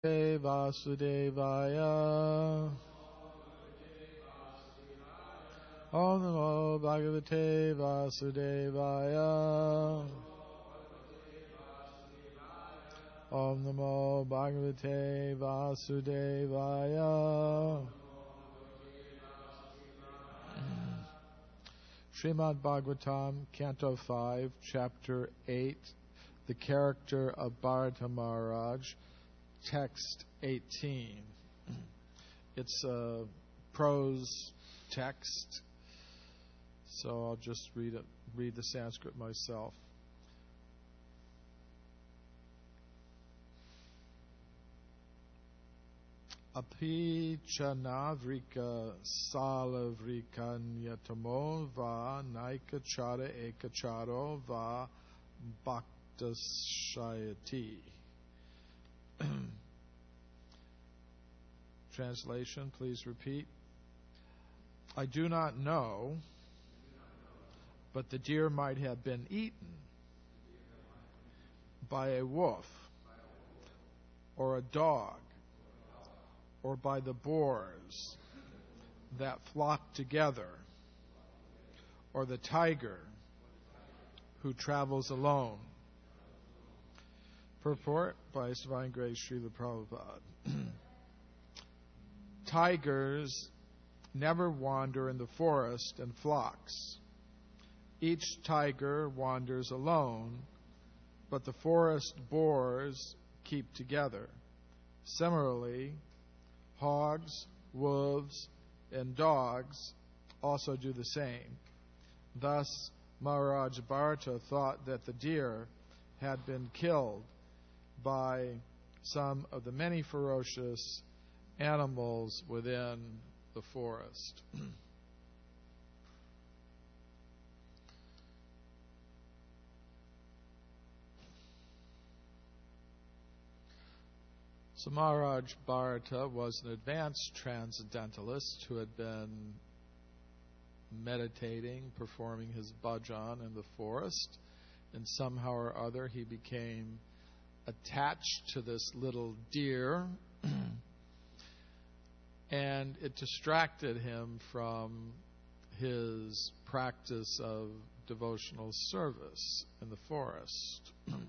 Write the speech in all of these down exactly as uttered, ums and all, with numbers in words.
Vasudevaya. Om Namo Bhagavate Vasudevaya. Om Namo Bhagavate Vasudevaya. Srimad Bhagavatam, Canto five, Chapter eight, The Character of Bharata Maharaj, Text eighteen. It's a prose text, so I'll just read it, read the Sanskrit myself. Api chanavrika salavrika nyatamo va naikachara ekacharo va bhaktasayati. Translation, please repeat. I do not know, but the deer might have been eaten by a wolf or a dog or by the boars that flock together, or the tiger who travels alone. Purport by His Divine Grace Srila Prabhupada. Tigers never wander in the forest in flocks. Each tiger wanders alone, but the forest boars keep together. Similarly, hogs, wolves, and dogs also do the same. Thus, Maharaj Bharata thought that the deer had been killed by some of the many ferocious animals within the forest. So Maharaj Bharata was an advanced transcendentalist who had been meditating, performing his bhajan in the forest, and somehow or other he became attached to this little deer, and it distracted him from his practice of devotional service in the forest.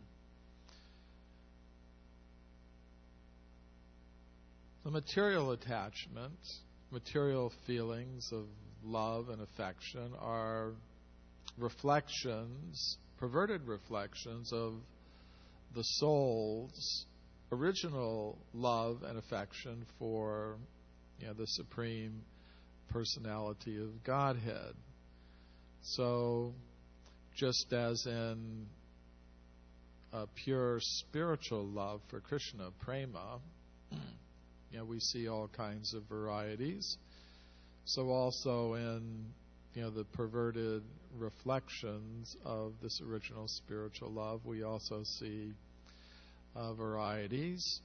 The material attachment, material feelings of love and affection are reflections, perverted reflections of the soul's original love and affection for, you know, the Supreme Personality of Godhead. So, just as in a pure spiritual love for Krishna, prema, you know, we see all kinds of varieties. So also in, you know, the perverted reflections of this original spiritual love, we also see uh, varieties.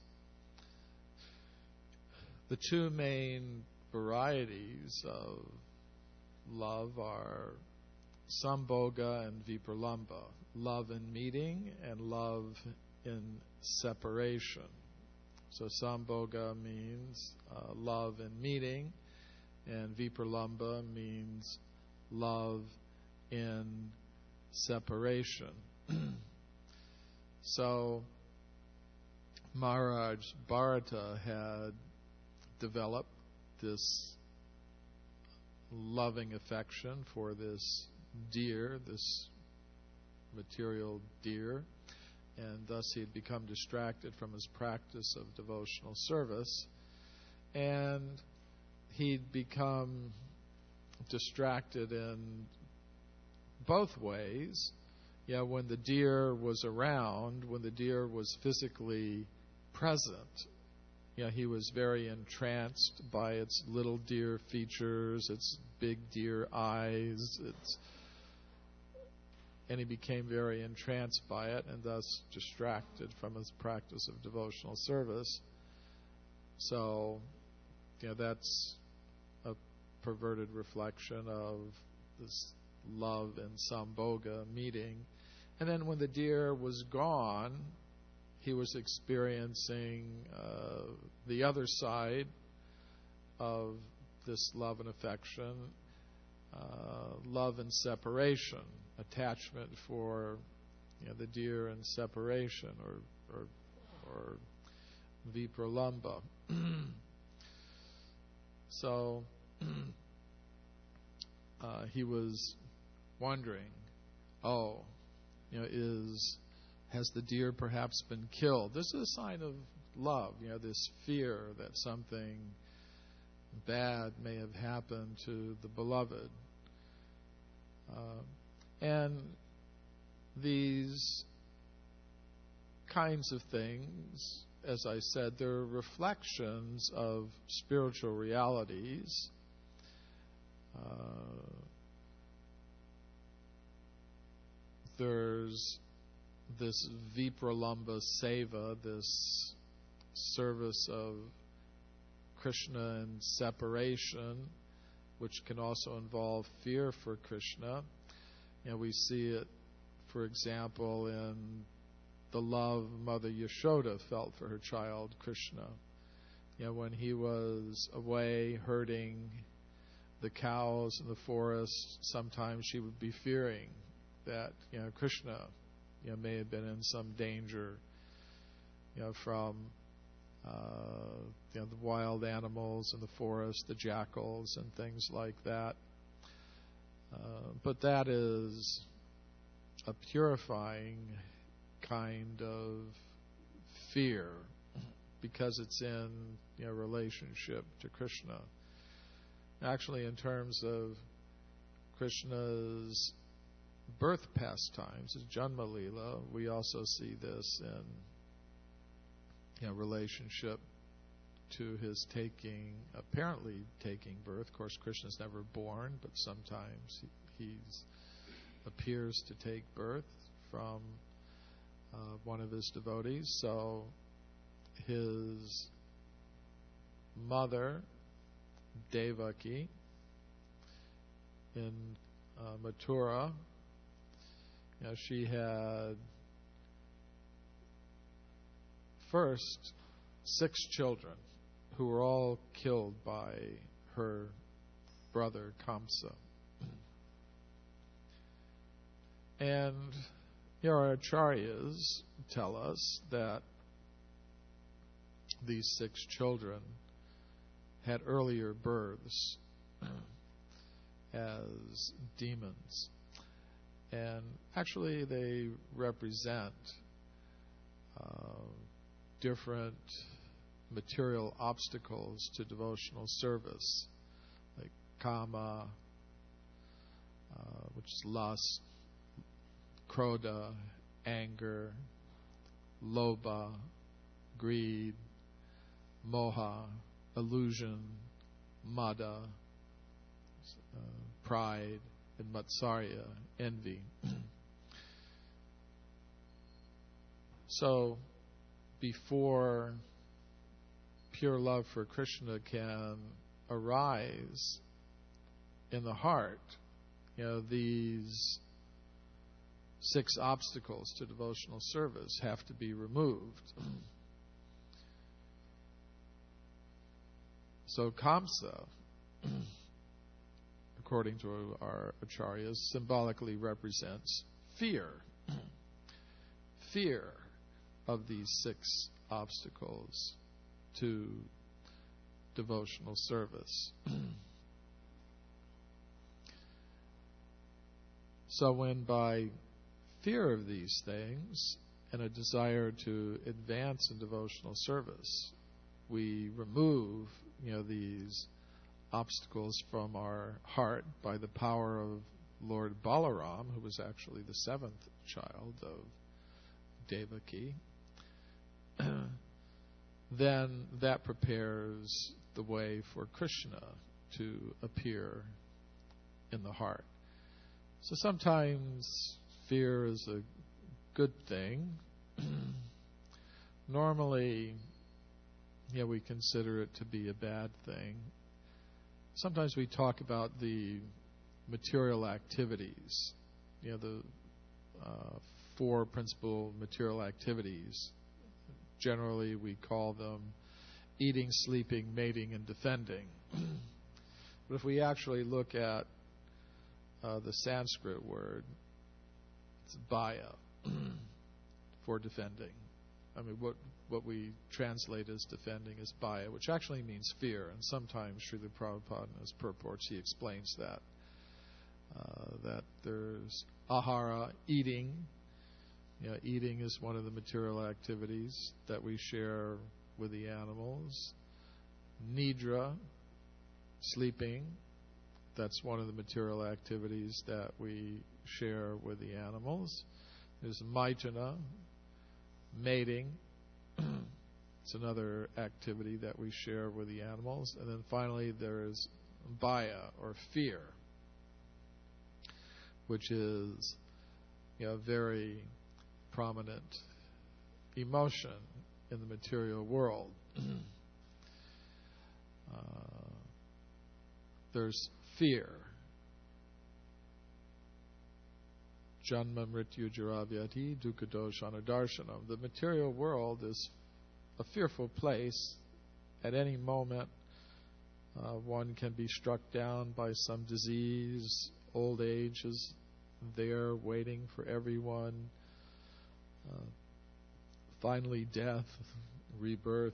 The two main varieties of love are Sambhoga and Vipralambha, love in meeting and love in separation. So Sambhoga means uh, love in meeting, and Vipralambha means love in separation. So Maharaj Bharata had developed this loving affection for this deer, this material deer, and thus he had become distracted from his practice of devotional service, and he'd become distracted in both ways. Yeah, you know, when the deer was around, when the deer was physically present, you know, he was very entranced by its little deer features, its big deer eyes, its and he became very entranced by it and thus distracted from his practice of devotional service. So, you know, that's a perverted reflection of this love and Sambhoga meeting. And then when the deer was gone, he was experiencing uh, the other side of this love and affection, uh, love and separation, attachment for, you know, the deer and separation, or or, or vipralamba. So uh, he was wondering, oh, you know, is has the deer perhaps been killed? This is a sign of love, you know, this fear that something bad may have happened to the beloved. Uh, and these kinds of things, as I said, they're reflections of spiritual realities. Uh, there's this Vipralamba Seva, this service of Krishna and separation, which can also involve fear for Krishna. You know, we see it, for example, in the love Mother Yashoda felt for her child Krishna. You know, when he was away herding the cows in the forest, sometimes she would be fearing that, you know, Krishna, you know, may have been in some danger, you know, from uh, you know, the wild animals in the forest, the jackals and things like that. Uh, but that is a purifying kind of fear because it's in, you know, relationship to Krishna. Actually, in terms of Krishna's birth pastimes, his Janma Leela, we also see this in, you know, relationship to his taking, apparently taking birth. Of course, Krishna's never born, but sometimes he he's, appears to take birth from uh, one of his devotees. So his mother, Devaki, in uh, Mathura, you know, she had first six children who were all killed by her brother Kamsa. And, you know, our acharyas tell us that these six children had earlier births as demons. And actually they represent uh, different material obstacles to devotional service, like kama, uh, which is lust, krodha, anger, lobha, greed, moha, illusion, mada, uh, pride, and matsarya, envy. So before pure love for Krishna can arise in the heart, you know, these six obstacles to devotional service have to be removed. So Kamsa, according to our acharyas, symbolically represents fear. Fear of these six obstacles to devotional service. So when by fear of these things and a desire to advance in devotional service, we remove, you know, these obstacles from our heart by the power of Lord Balaram, who was actually the seventh child of Devaki, then that prepares the way for Krishna to appear in the heart. So sometimes fear is a good thing. Normally, yeah, we consider it to be a bad thing. Sometimes we talk about the material activities, you know, the uh, four principal material activities. Generally, we call them eating, sleeping, mating, and defending. But if we actually look at uh, the Sanskrit word, it's bhaya for defending. I mean, what what we translate as defending is bhaya, which actually means fear. And sometimes Srila Prabhupada in his purports, he explains that. Uh, that there's ahara, eating. You know, eating is one of the material activities that we share with the animals. Nidra, sleeping, that's one of the material activities that we share with the animals. There's maitana, mating. It's another activity that we share with the animals. And then finally there's bhaya, or fear, which is, you know, very prominent emotion in the material world. uh, there's fear. Janma mrityu jaravyati dukkhadoshana darshanam. The material world is a fearful place. At any moment, uh, one can be struck down by some disease. Old age is there waiting for everyone. Uh, finally, death, rebirth.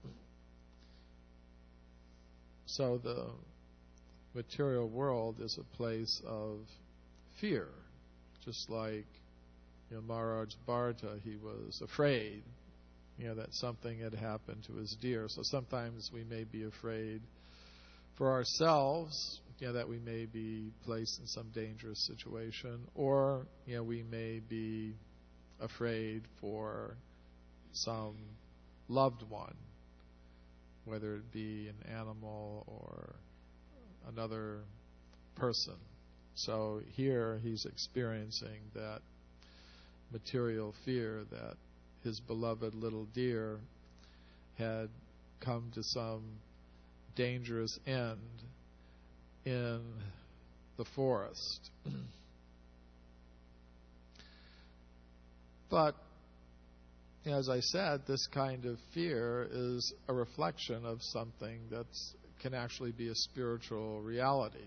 So the material world is a place of fear. Just like, you know, Maharaj Bharata, he was afraid, you know, that something had happened to his deer. So sometimes we may be afraid for ourselves, you know, that we may be placed in some dangerous situation, or, you know, we may be afraid for some loved one, whether it be an animal or another person. So here he's experiencing that material fear that his beloved little deer had come to some dangerous end in the forest. But, as I said, this kind of fear is a reflection of something that can actually be a spiritual reality.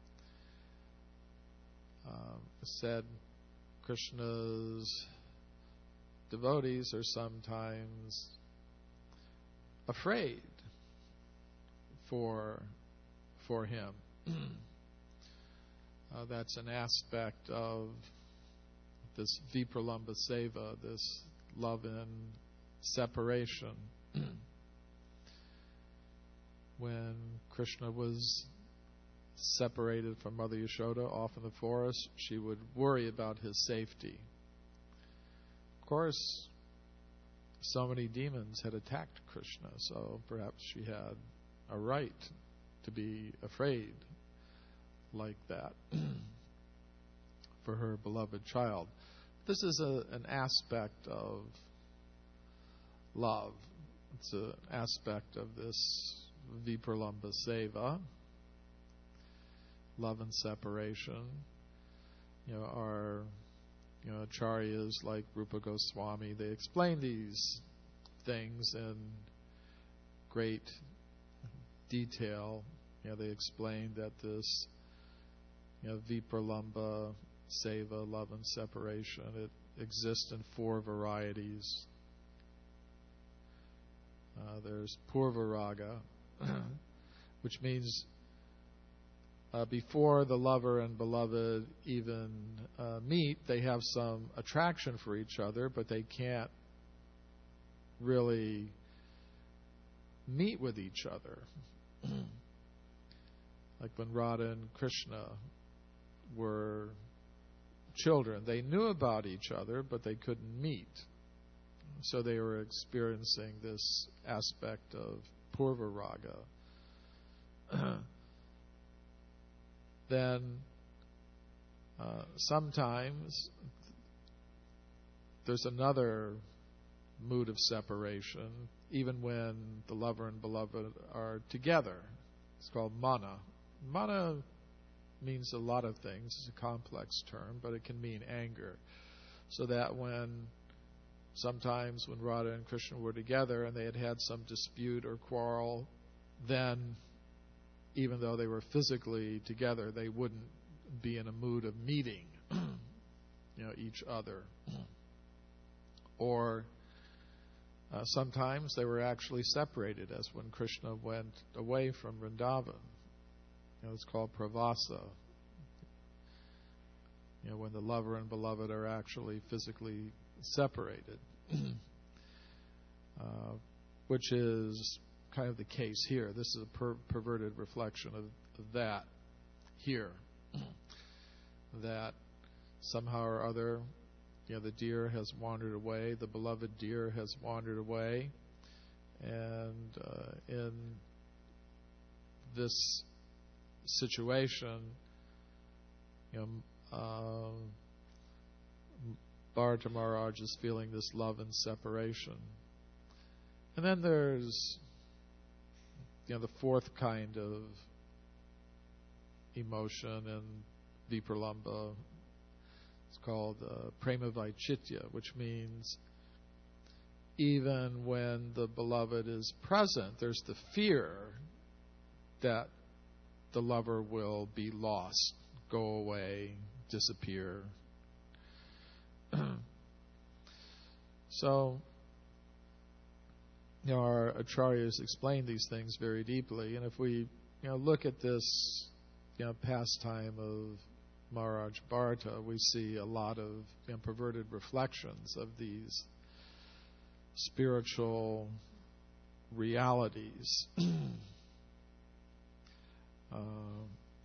Um, said Krishna's devotees are sometimes afraid for for him. uh, that's an aspect of this Vipralambha Seva, this love and separation. When Krishna was separated from Mother Yashoda off in the forest, she would worry about his safety. Of course, so many demons had attacked Krishna, so perhaps she had a right to be afraid like that for her beloved child. This is a, an aspect of love. It's an aspect of this Vipralambha Seva, love and separation. You know, our you know acharyas like Rupa Goswami, they explain these things in great detail. You know, they explain that this you know Vipralambha Seva, love and separation, it exists in four varieties. Uh, there's Purvaraga, which means uh, before the lover and beloved even uh, meet, they have some attraction for each other, but they can't really meet with each other. Like when Radha and Krishna were children, they knew about each other, but they couldn't meet. So they were experiencing this aspect of Purvaraga. Then uh, sometimes there's another mood of separation, even when the lover and beloved are together. It's called mana. Mana means a lot of things. It's a complex term, but it can mean anger. So that when sometimes when Radha and Krishna were together and they had had some dispute or quarrel, then even though they were physically together, they wouldn't be in a mood of meeting you know, each other. Or uh, sometimes they were actually separated, as when Krishna went away from Vrindavan. You know, it's called pravasa. You know, when the lover and beloved are actually physically separated, uh, which is kind of the case here. This is a per- perverted reflection of, of that here. That somehow or other, you know, the deer has wandered away, the beloved deer has wandered away, and uh, in this situation, you know, uh, Bharata Maharaj is feeling this love and separation. And then there's, you know, the fourth kind of emotion in Vipralambha. It's called uh, Prema Vaichitya, which means even when the beloved is present, there's the fear that the lover will be lost, go away, disappear. So, you know, our acharyas explain these things very deeply, and if we, you know, look at this, you know, pastime of Maharaj Bharata, we see a lot of, you know, perverted reflections of these spiritual realities. uh,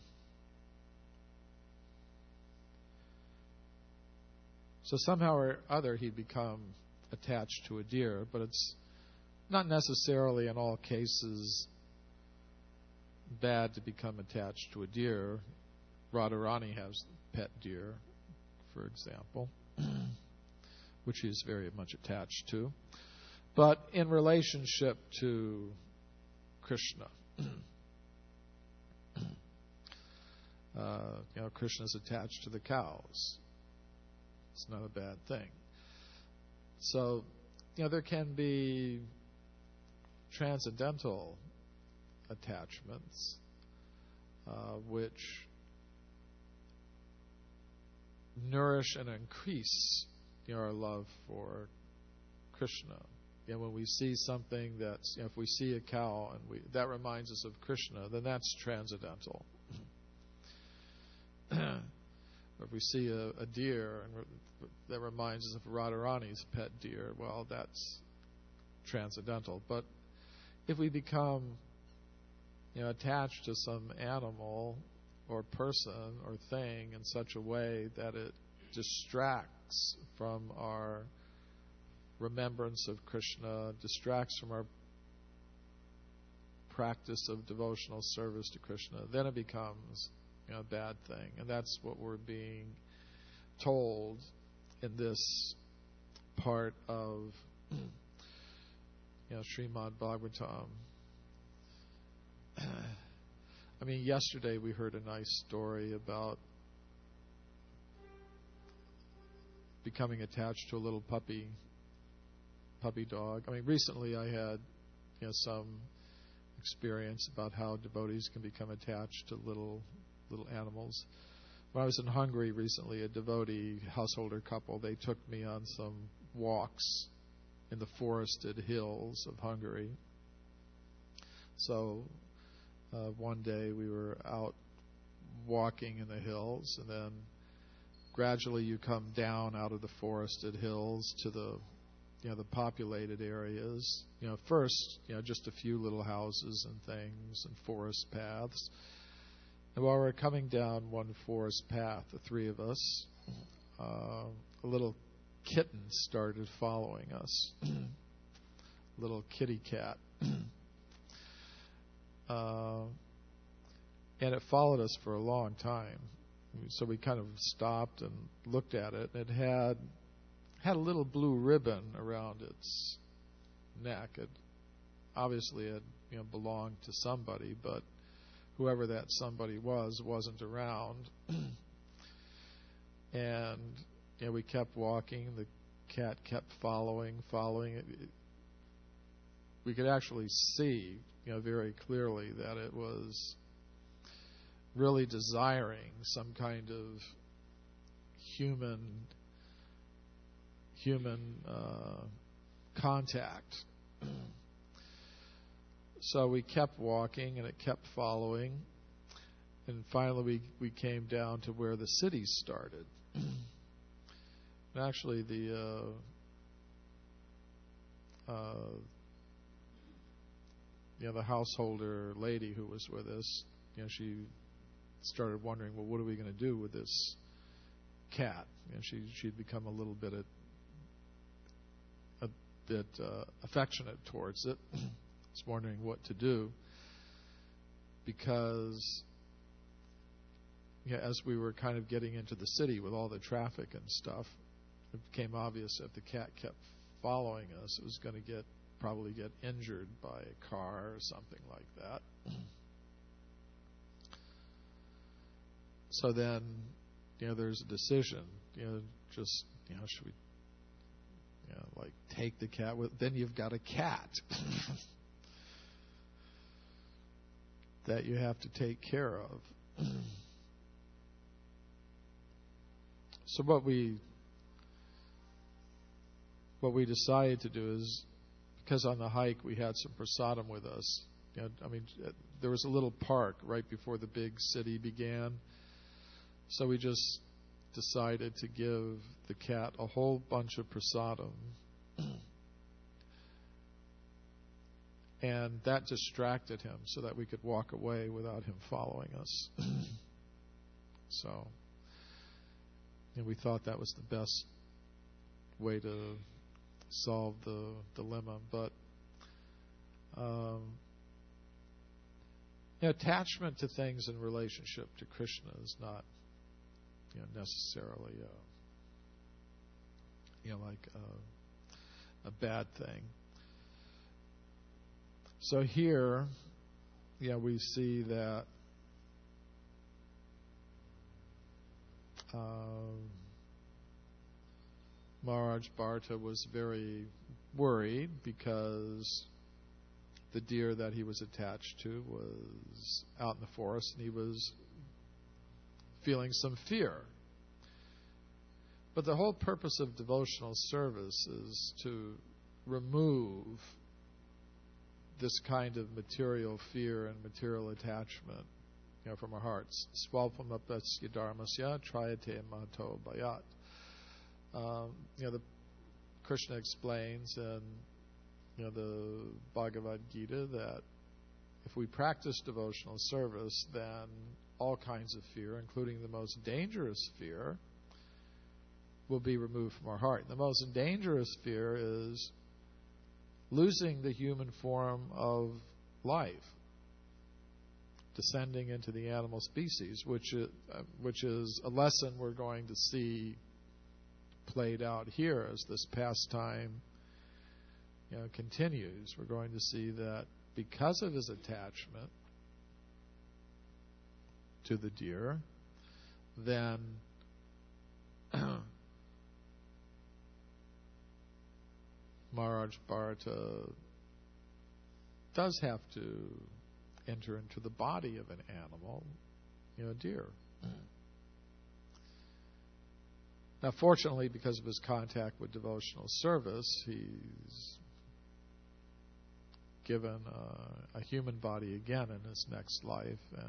so somehow or other he'd become attached to a deer, but it's not necessarily in all cases bad to become attached to a deer. Radharani has pet deer, for example, which he is very much attached to. But in relationship to Krishna, uh, you know, Krishna is attached to the cows. It's not a bad thing. So, you know, there can be transcendental attachments, uh, which nourish and increase, you know, our love for Krishna. You know, when we see something that's, you know, if we see a cow and we, that reminds us of Krishna, then that's transcendental. If we see a, a deer and re- that reminds us of Radharani's pet deer, well, that's transcendental. But if we become, you know, attached to some animal or person or thing in such a way that it distracts from our remembrance of Krishna, distracts from our practice of devotional service to Krishna, then it becomes, you know, a bad thing. And that's what we're being told in this part of, you know, Srimad Bhagavatam. I mean, yesterday we heard a nice story about becoming attached to a little puppy, puppy dog. I mean, recently I had, you know, some experience about how devotees can become attached to little little animals. When I was in Hungary recently, a devotee householder couple, they took me on some walks in the forested hills of Hungary. So uh, one day we were out walking in the hills, and then gradually you come down out of the forested hills to the, you know, the populated areas. You know, first, you know, just a few little houses and things and forest paths. And while we were coming down one forest path, the three of us, uh, a little kitten started following us. A little kitty cat. uh, and it followed us for a long time. So we kind of stopped and looked at it. It had had a little blue ribbon around its neck. It obviously had, you know, belonged to somebody, but whoever that somebody was wasn't around. And, you know, we kept walking. The cat kept following, following it. We could actually see, you know, very clearly that it was really desiring some kind of human human uh, contact. So we kept walking, and it kept following, and finally we, we came down to where the city started. And actually, the uh, uh, you know, the householder lady who was with us, you know, she started wondering, well, what are we going to do with this cat? You know, she she'd become a little bit a, a bit uh, affectionate towards it. Was wondering what to do, because yeah, as we were kind of getting into the city with all the traffic and stuff, it became obvious that the cat kept following us, it was going to get probably get injured by a car or something like that. So then, you know, there's a decision. You know, just you know, should we, you know, like take the cat with? Then you've got a cat that you have to take care of. So what we what we decided to do is, because on the hike we had some prasadam with us. You know, I mean, there was a little park right before the big city began. So we just decided to give the cat a whole bunch of prasadam. And that distracted him so that we could walk away without him following us. So, and we thought that was the best way to solve the dilemma. But um, you know, attachment to things in relationship to Krishna is not, you know, necessarily, uh, you know, like a, a bad thing. So here, yeah, we see that um, Maharaj Bharata was very worried because the deer that he was attached to was out in the forest, and he was feeling some fear. But the whole purpose of devotional service is to remove this kind of material fear and material attachment, you know, from our hearts. Swalpamapasya dharmasya trayate mato bhayat. Um, you know, the Krishna explains in, you know, the Bhagavad Gita that if we practice devotional service, then all kinds of fear, including the most dangerous fear, will be removed from our heart. The most dangerous fear is losing the human form of life, descending into the animal species, which is, uh, which is a lesson we're going to see played out here as this pastime, you know, continues. We're going to see that because of his attachment to the deer, then Maharaj Bharata does have to enter into the body of an animal, you know, a deer. Now, fortunately, because of his contact with devotional service, he's given uh, a human body again in his next life, and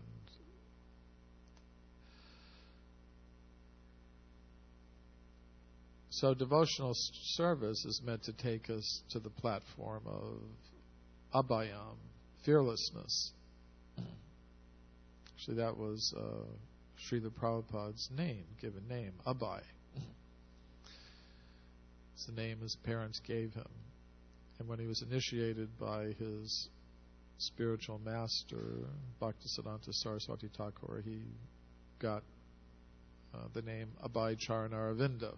so devotional service is meant to take us to the platform of abhayam, fearlessness. Actually, that was uh, Srila Prabhupada's name, given name, Abhay. It's the name his parents gave him. And when he was initiated by his spiritual master, Bhaktisiddhanta Saraswati Thakur, he got uh, the name Abhay Charanaravinda,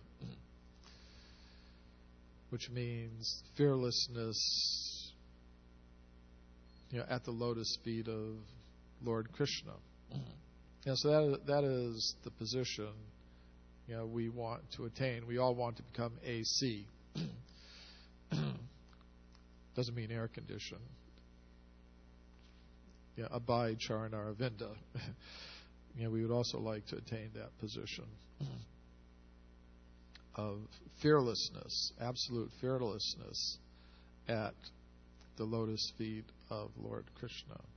which means fearlessness, you know, at the lotus feet of Lord Krishna. And so that that is the position you know, we want to attain. We all want to become A C. Doesn't mean air conditioned. Yeah, Abhay Charana Aravinda. You know, we would also like to attain that position of fearlessness, absolute fearlessness at the lotus feet of Lord Krishna. Of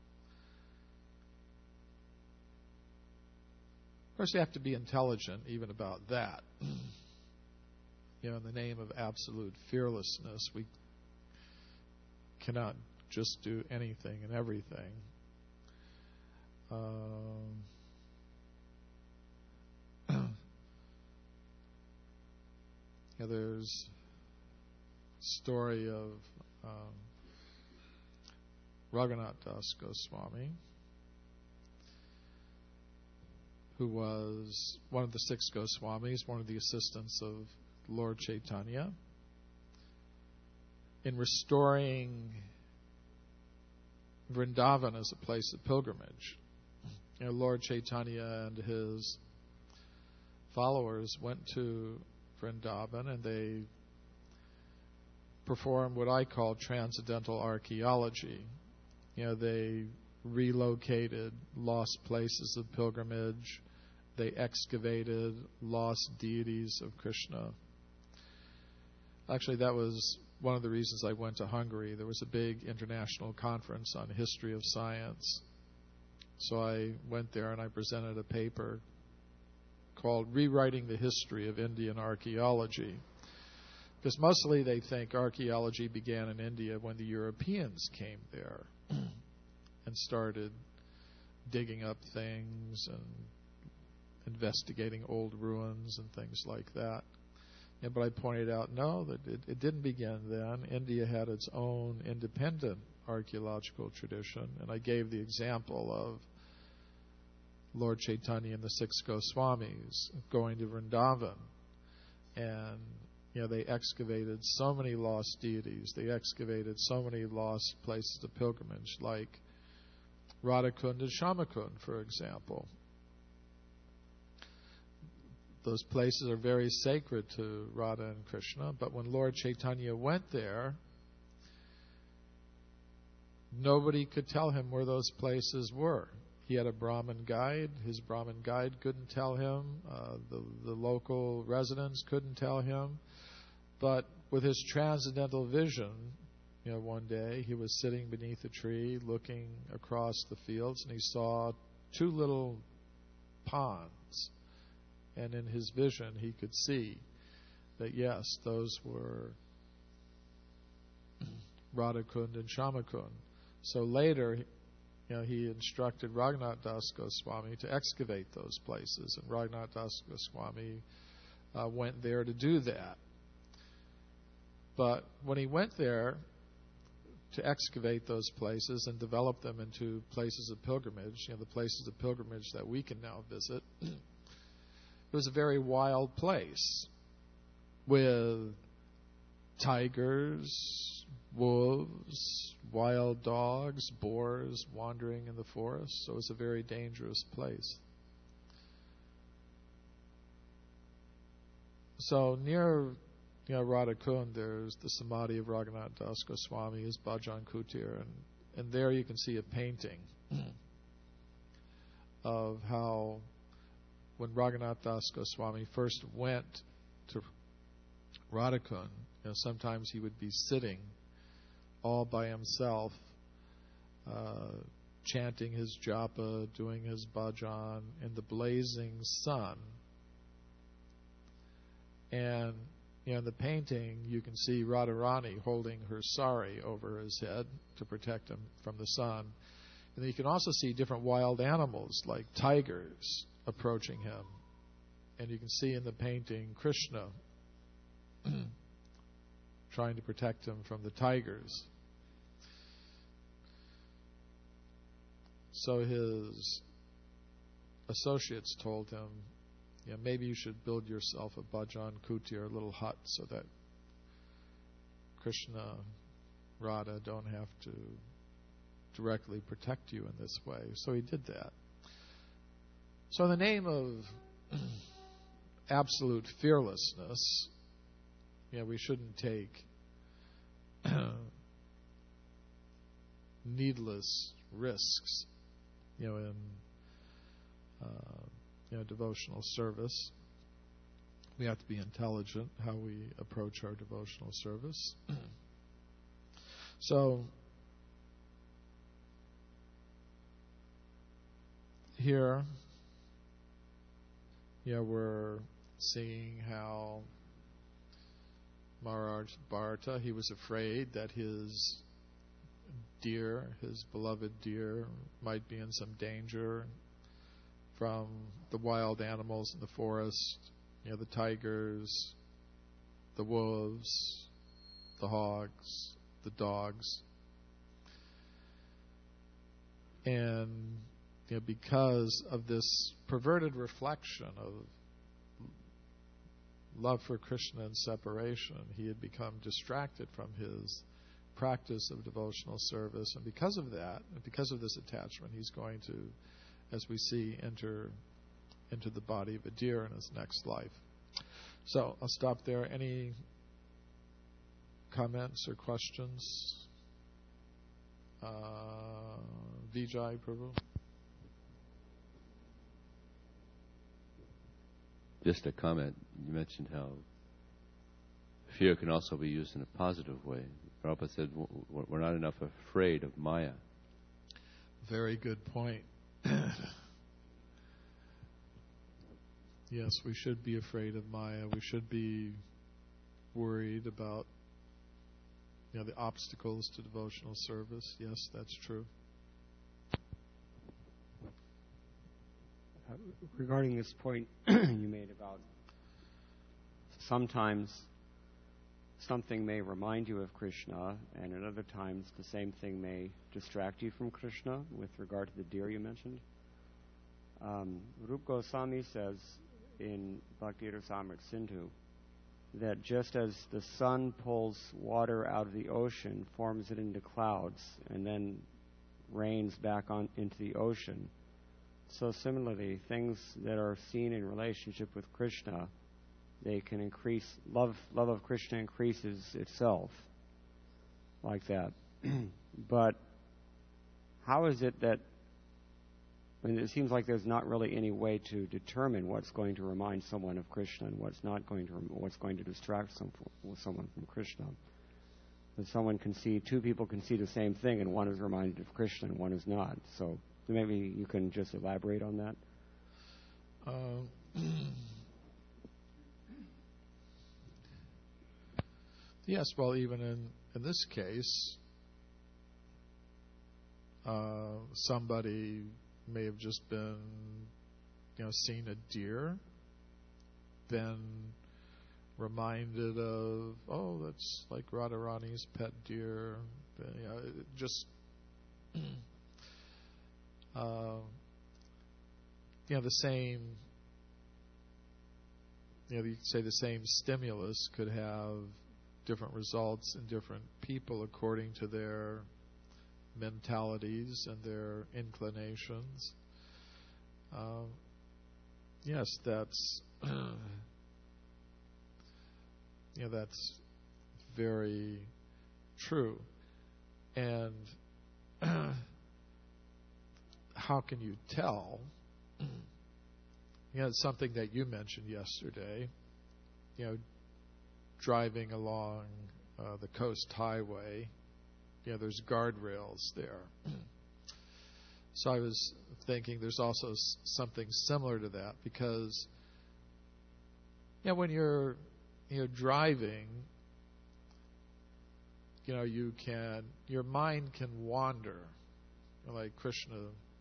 course, you have to be intelligent even about that. You know, in the name of absolute fearlessness, we cannot just do anything and everything. Um, yeah, there's a story of um, Raghunath Das Goswami, who was one of the six Goswamis, one of the assistants of Lord Chaitanya, in restoring Vrindavan as a place of pilgrimage. You know, Lord Chaitanya and his followers went to Vrindavan and they performed what I call transcendental archaeology. You know, they relocated lost places of pilgrimage. They excavated lost deities of Krishna. Actually, that was one of the reasons I went to Hungary. There was a big international conference on history of science. So I went there and I presented a paper called Rewriting the History of Indian Archaeology. Because mostly they think archaeology began in India when the Europeans came there and started digging up things and investigating old ruins and things like that. Yeah, but I pointed out, no, that it, it didn't begin then. India had its own independent archaeological tradition, and I gave the example of Lord Chaitanya and the six Goswamis going to Vrindavan, and you know they excavated so many lost deities. They excavated so many lost places of pilgrimage, like Radhakund and Shamakund, for example. Those places are very sacred to Radha and Krishna, but when Lord Chaitanya went there, nobody could tell him where those places were. He had a Brahmin guide. His Brahmin guide couldn't tell him. Uh, the, the local residents couldn't tell him. But with his transcendental vision, you know, one day he was sitting beneath a tree looking across the fields, and he saw two little ponds. And in his vision, he could see that, yes, those were Radhakund and Shamakund. So later, you know, he instructed Raghunath Das Goswami to excavate those places, and Raghunath Das Goswami uh, went there to do that. But when he went there to excavate those places and develop them into places of pilgrimage, you know, the places of pilgrimage that we can now visit, it was a very wild place with tigers, wolves, wild dogs, boars wandering in the forest. So it was a very dangerous place. So near you know, Radhakund, there's the Samadhi of Raghunath Das Goswami, his Bhajan Kutir, and, and there you can see a painting of how when Raghunath Das Goswami first went to Radhakund, you know, sometimes he would be sitting all by himself, uh, chanting his japa, doing his bhajan in the blazing sun. And you know, in the painting, you can see Radharani holding her sari over his head to protect him from the sun. And you can also see different wild animals like tigers approaching him. And you can see in the painting Krishna trying to protect him from the tigers. So his associates told him, yeah, maybe you should build yourself a bhajan kutir, a little hut, so that Krishna, Radha don't have to directly protect you in this way. So he did that. So in the name of absolute fearlessness. You know, we shouldn't take needless risks, you know, in uh, you know devotional service. We have to be intelligent how we approach our devotional service. So here, yeah, we're seeing how Maharaj Bharata, he was afraid that his deer, his beloved deer, might be in some danger from the wild animals in the forest, you know, the tigers, the wolves, the hogs, the dogs. And you know, because of this perverted reflection of love for Krishna and separation, he had become distracted from his practice of devotional service. And because of that, because of this attachment, he's going to, as we see, enter into the body of a deer in his next life. So I'll stop there. Any comments or questions? Uh, Vijay Prabhu? Just a comment. You mentioned how fear can also be used in a positive way. Prabhupada said we're not enough afraid of Maya. Very good point. Yes, we should be afraid of Maya. We should be worried about, you know, the obstacles to devotional service. Yes, that's true. Uh, regarding this point you made about sometimes something may remind you of Krishna, and at other times the same thing may distract you from Krishna, with regard to the deer you mentioned. Um, Rup Goswami says in Bhakti Rasamrita Sindhu that just as the sun pulls water out of the ocean, forms it into clouds, and then rains back on into the ocean, so similarly, things that are seen in relationship with Krishna, they can increase, love love of Krishna increases itself like that. But how is it that, I mean, it seems like there's not really any way to determine what's going to remind someone of Krishna and what's not going to, what's going to distract some, someone from Krishna. That someone can see, two people can see the same thing, and one is reminded of Krishna and one is not. So maybe you can just elaborate on that. Uh, yes, well, even in, in this case, uh, somebody may have just been, you know, seen a deer, been reminded of, oh, that's like Radharani's pet deer. You know, it just, uh, you know, the same, you know, you could say the same stimulus could have different results in different people according to their mentalities and their inclinations. Uh, yes, that's you know that's very true. And how can you tell? You know, it's something that you mentioned yesterday. You know, driving along uh, the coast highway. You know, there's guardrails there. So I was thinking there's also s- something similar to that, because you know, when you're you know driving, you know, you can your mind can wander, you know, like Krishna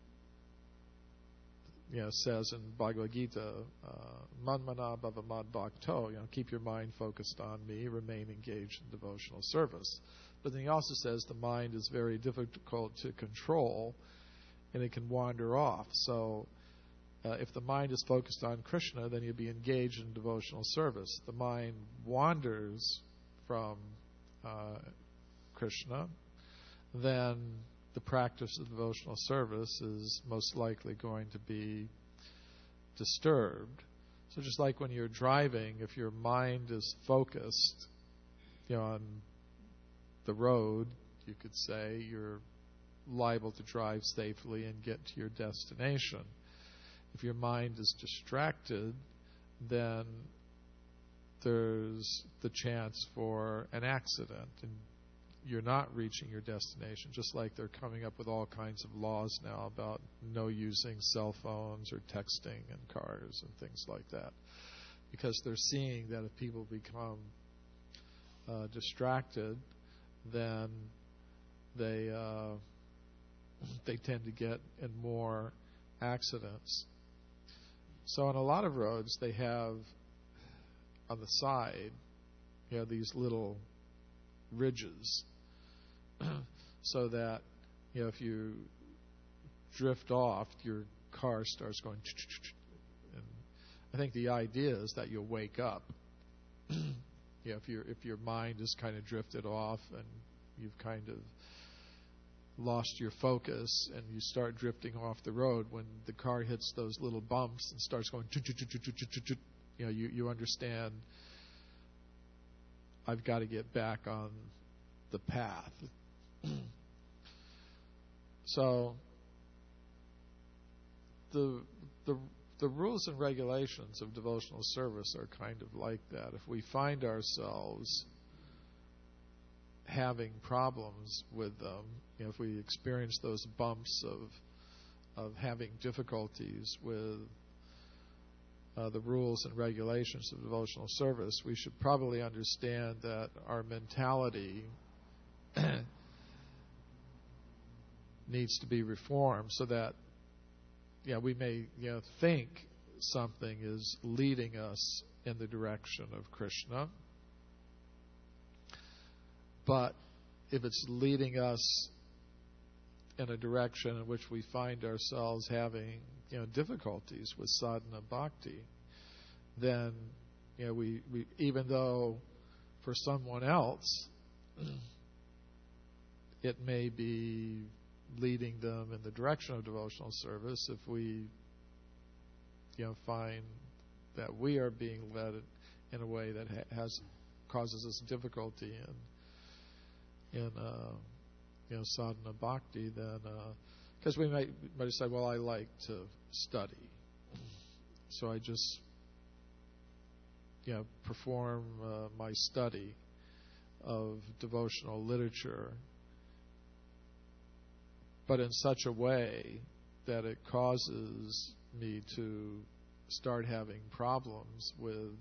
you know says in Bhagavad Gita, Manmana bhava mad bhakto, you know, keep your mind focused on me, remain engaged in devotional service. But then he also says the mind is very difficult to control, and it can wander off. So uh, if the mind is focused on Krishna, then you'll be engaged in devotional service. If the mind wanders from uh, Krishna, then the practice of devotional service is most likely going to be disturbed. So just like when you're driving, if your mind is focused, you know, on the road, you could say, you're liable to drive safely and get to your destination. If your mind is distracted, then there's the chance for an accident and you're not reaching your destination, just like they're coming up with all kinds of laws now about no using cell phones or texting in cars and things like that, because they're seeing that if people become uh, distracted, then they uh, they tend to get in more accidents. So on a lot of roads, they have on the side, you know, these little ridges, so that, you know, if you drift off, your car starts going. And I think the idea is that you'll wake up. You know, if your if your mind is kind of drifted off and you've kind of lost your focus and you start drifting off the road, when the car hits those little bumps and starts going, you know, you, you understand, I've got to get back on the path. So the the the rules and regulations of devotional service are kind of like that. If we find ourselves having problems with them, you know, if we experience those bumps of of having difficulties with uh, the rules and regulations of devotional service, we should probably understand that our mentality needs to be reformed, so that, yeah, we may, you know, think something is leading us in the direction of Krishna, but if it's leading us in a direction in which we find ourselves having, you know, difficulties with sadhana bhakti, then, you know, we, we even though for someone else it may be leading them in the direction of devotional service, if we, you know, find that we are being led in a way that ha- has causes us difficulty in in uh, you know, sadhana bhakti, then because uh, we might might say, well, I like to study, so I just, you know, perform uh, my study of devotional literature, but in such a way that it causes me to start having problems with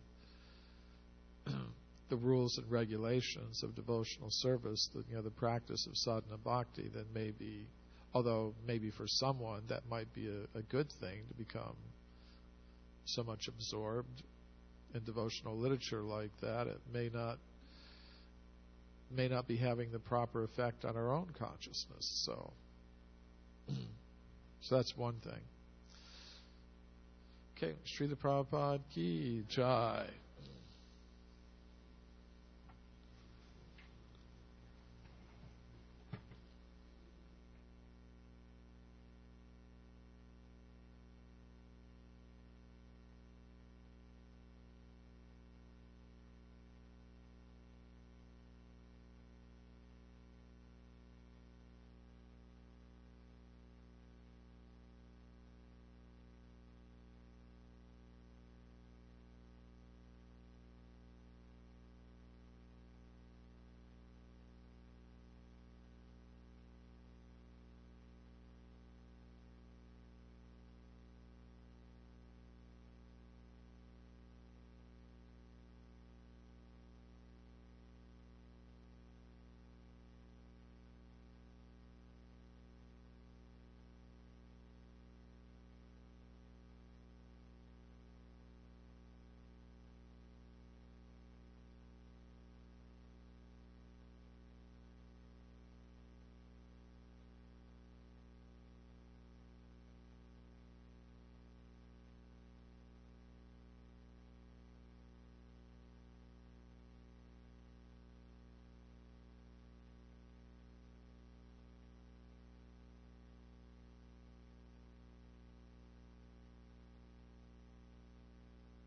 the rules and regulations of devotional service, the, you know, the practice of sadhana bhakti, then maybe, although maybe for someone that might be a, a good thing to become so much absorbed in devotional literature like that, it may not may not be having the proper effect on our own consciousness. So, so that's one thing. Okay, Srila Prabhupada ki jai.